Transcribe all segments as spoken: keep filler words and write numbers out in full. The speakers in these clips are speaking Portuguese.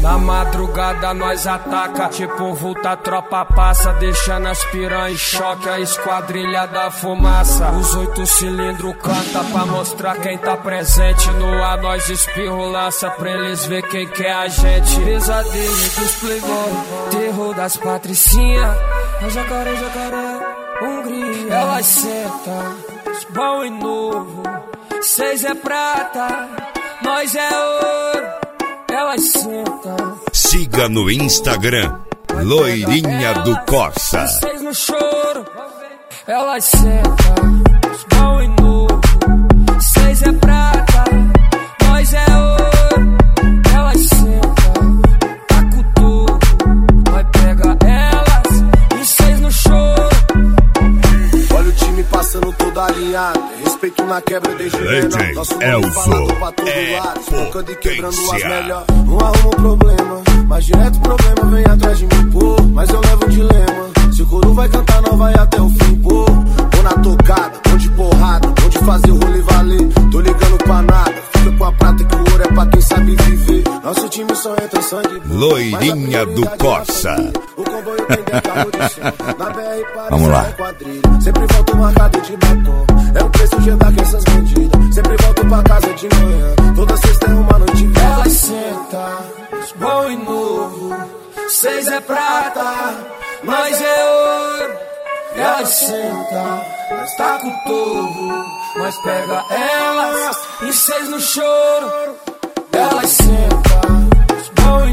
Na madrugada nós ataca, tipo vulta, a tropa passa, deixando as piranha em choque, a esquadrilha da fumaça. Os oito cilindros canta pra mostrar quem tá presente. No ar nós espirro lança pra eles ver quem que é a gente. Pesadelo dos playboy, terror das patricinha. É jacaré, jacaré, Hungria. Elas sentam, bom e novo. Seis é prata, nós é ouro. Elas sentam. Siga no Instagram, Loirinha do Corsa. Seis no choro, elas sentam, bom e novo. Seis é prata, nós é ouro. Elas sentam, tá com tudo. Vai pegar elas, e seis no choro. Olha o time passando todo alinhado. Respeito na quebra desde menor. Nosso nome falado pra todo lado. Espancando e quebrando as melhor. Não arrumo problema, mas direto problema vem atrás de mim, pô. Mas eu levo um dilema. Se o coro vai cantar, não vai até o fim, pô. Ou na tocada, ou de porrada, ou de fazer o rolê valer. Tô ligando pra nada, fica com a prata que o ouro é pra quem sabe viver. Nosso time só entra sangue, pô. Loirinha do Corsa. O comboio tem dez carros de som. Na B R Vamos lá. quadrilha. Sempre volto marcado de batom. É o preço de andar com essas bandidas. Sempre volto pra casa de manhã. Toda sexta é uma noite de elas sentam, bom e novo. Seis é prata, nós é ouro. Elas sentam, nós tá com torro. Nós pega elas, e seis no choro. Elas sentam, bom e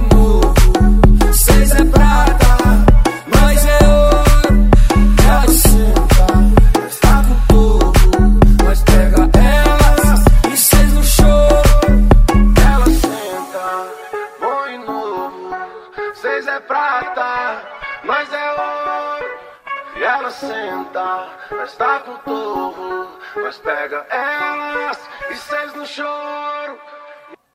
novo. Seis é prata, nós é ouro. Elas sentam, nós tá com torro. Nós pega elas, e seis no choro. Elas sentam, bom e novo. Seis é prata, nós é ouro. E elas sentam, nós tá com torro. Nós pega elas, e seis no choro.